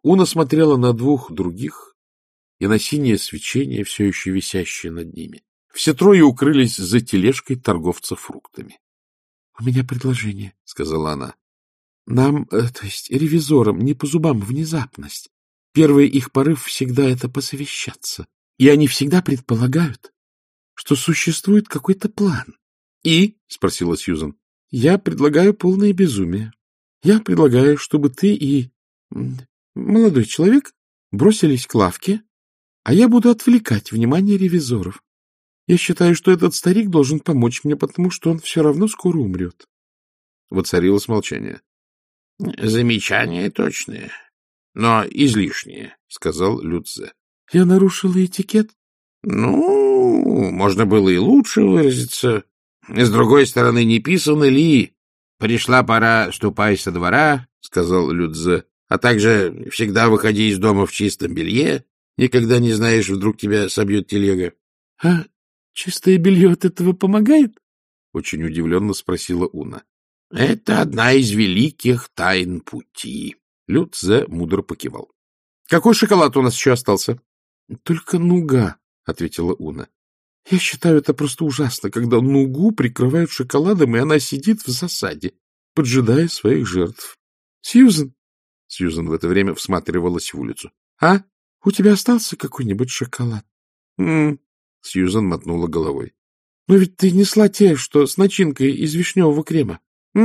Уна смотрела на двух других и на синее свечение, все еще висящее над ними. Все трое укрылись за тележкой торговца фруктами. — У меня предложение, — сказала она. — Нам, то есть ревизорам, не по зубам внезапность. Первый их порыв всегда это посовещаться. И они всегда предполагают, что существует какой-то план. — И? — спросила Сьюзан. — Я предлагаю полное безумие. Я предлагаю, чтобы ты и молодой человек бросились к лавке, а я буду отвлекать внимание ревизоров. Я считаю, что этот старик должен помочь мне, потому что он все равно скоро умрет. Воцарилось молчание. — Замечания точные, но излишние, — сказал Людзе. — Я нарушила этикет? — Ну, можно было и лучше выразиться. С другой стороны, не писано ли? Пришла пора, ступай со двора, — сказал Людзе, — а также всегда выходи из дома в чистом белье. Никогда не знаешь, вдруг тебя собьет телега. — А чистое белье от этого помогает? — очень удивленно спросила Уна. — Это одна из великих тайн пути. Людзе мудро покивал. — Какой шоколад у нас еще остался? — Только нуга, — ответила Уна. — Я считаю, это просто ужасно, когда нугу прикрывают шоколадом, и она сидит в засаде, поджидая своих жертв. — Сьюзен! Сьюзен в это время всматривалась в улицу. — А? У тебя остался какой-нибудь шоколад? Сьюзан мотнула головой. — Но ведь ты несла те, что с начинкой из вишневого крема.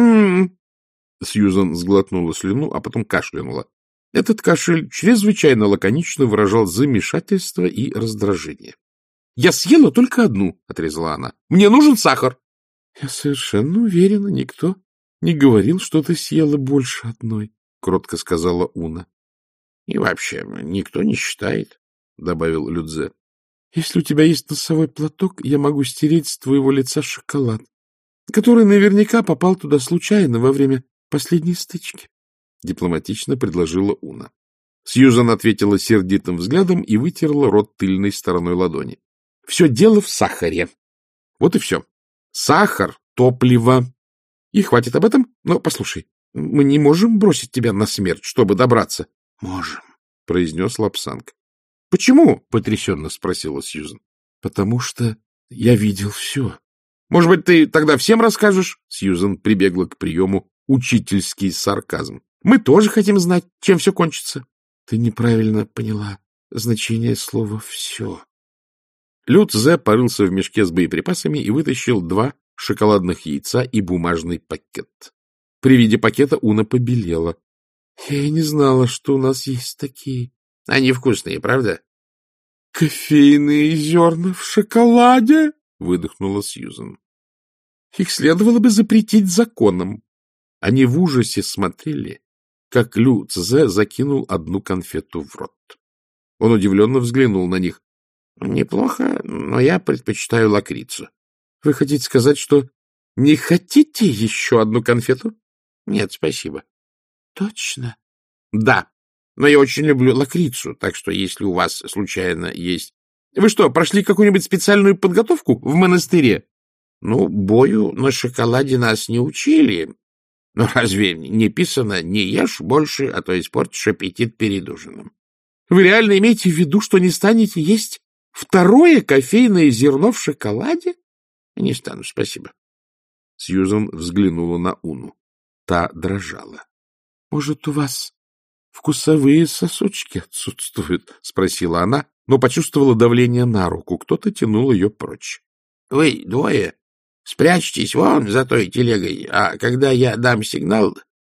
Сьюзан сглотнула слюну, а потом кашлянула. Этот кашель чрезвычайно лаконично выражал замешательство и раздражение. — Я съела только одну, — отрезала она. — Мне нужен сахар. — Я совершенно уверена, никто не говорил, что ты съела больше одной, — кротко сказала Уна. — И вообще никто не считает, — добавил Людзе. — Если у тебя есть носовой платок, я могу стереть с твоего лица шоколад, который наверняка попал туда случайно во время последней стычки, — дипломатично предложила Уна. Сьюзан ответила сердитым взглядом и вытерла рот тыльной стороной ладони. — Все дело в сахаре. Вот и все. Сахар — топливо. И хватит об этом. Но послушай, мы не можем бросить тебя на смерть, чтобы добраться. — Можем, — произнес Лапсанг. — Почему? — потрясенно спросила Сьюзан. — Потому что я видел все. — Может быть, ты тогда всем расскажешь? Сьюзан прибегла к приему учительский сарказм. — Мы тоже хотим знать, чем все кончится. — Ты неправильно поняла значение слова «все». Людзе порылся в мешке с боеприпасами и вытащил 2 шоколадных яйца и бумажный пакет. При виде пакета Уна побелела. — Я и не знала, что у нас есть такие. — Они вкусные, правда? — Кофейные зерна в шоколаде? — выдохнула Сьюзан. — Их следовало бы запретить законом. Они в ужасе смотрели, как Людзе закинул одну конфету в рот. Он удивленно взглянул на них. — Неплохо, но я предпочитаю лакрицу. — Вы хотите сказать, что не хотите еще одну конфету? — Нет, спасибо. — Точно? — Да, но я очень люблю лакрицу, так что если у вас случайно есть... Вы что, прошли какую-нибудь специальную подготовку в монастыре? — Ну, бою на шоколаде нас не учили. Но разве не писано «не ешь больше, а то испортишь аппетит перед ужином»? Вы реально имеете в виду, что не станете есть второе кофейное зерно в шоколаде? — Не стану, спасибо. Сьюзан взглянула на Уну. Та дрожала. — Может, у вас вкусовые сосочки отсутствуют? — спросила она, но почувствовала давление на руку. Кто-то тянул ее прочь. — Вы двое спрячьтесь вон за той телегой, а когда я дам сигнал,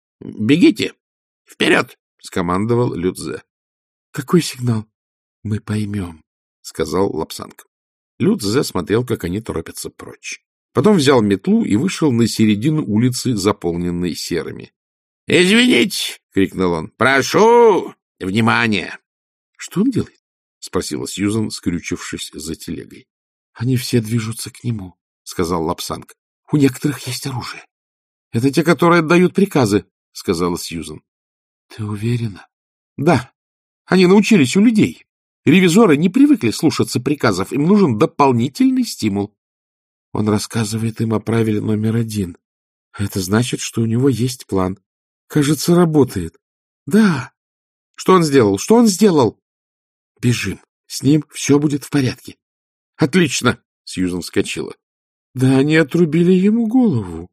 бегите. Вперед! — скомандовал Людзе. — Какой сигнал? — Мы поймем, — сказал Лапсанг. Людзе смотрел, как они торопятся прочь. Потом взял метлу и вышел на середину улицы, заполненной серыми. — Извините! — крикнул он. — Прошу! Внимание! — Что он делает? — спросила Сьюзан, скрючившись за телегой. — Они все движутся к нему, — сказал Лапсанг. — У некоторых есть оружие. — Это те, которые отдают приказы, — сказала Сьюзан. — Ты уверена? — Да. Они научились у людей. Ревизоры не привыкли слушаться приказов, им нужен дополнительный стимул. Он рассказывает им о правиле номер 1. Это значит, что у него есть план. Кажется, работает. Да, Что он сделал? Что он сделал? Бежим. С ним все будет в порядке. Отлично. Сьюзан вскочила. Да они отрубили ему голову.